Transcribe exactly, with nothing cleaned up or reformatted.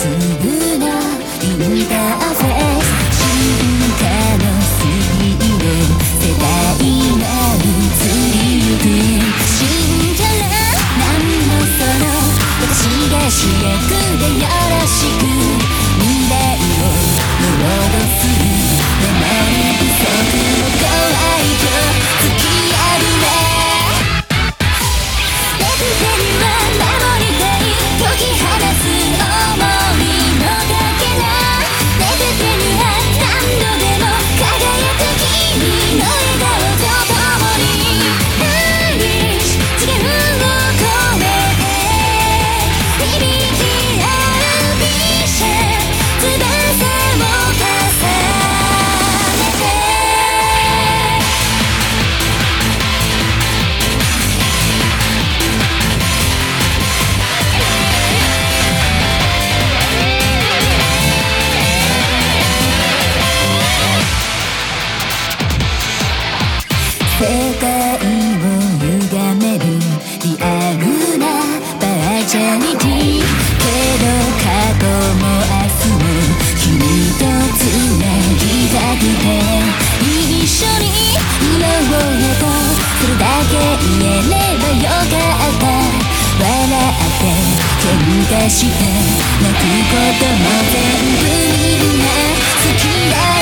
ぶなインターフェース進化のスピード世代が移りゆく信じらなんのその私が主役でよろしく未来をロードする守り不足のご愛嬌突き破れ手手には守りたい解き放つ想いのかけら手手には何度でも輝く君の笑顔と共に愛し次元を超えて響き合うビシャ翼を重ねて世界を歪めるリアルなバーチャリティけど過去も明日も君とつなぎたくて一緒にいようよとそれだけ言えればよかった笑って喧嘩して泣くことも全部みんな好きだ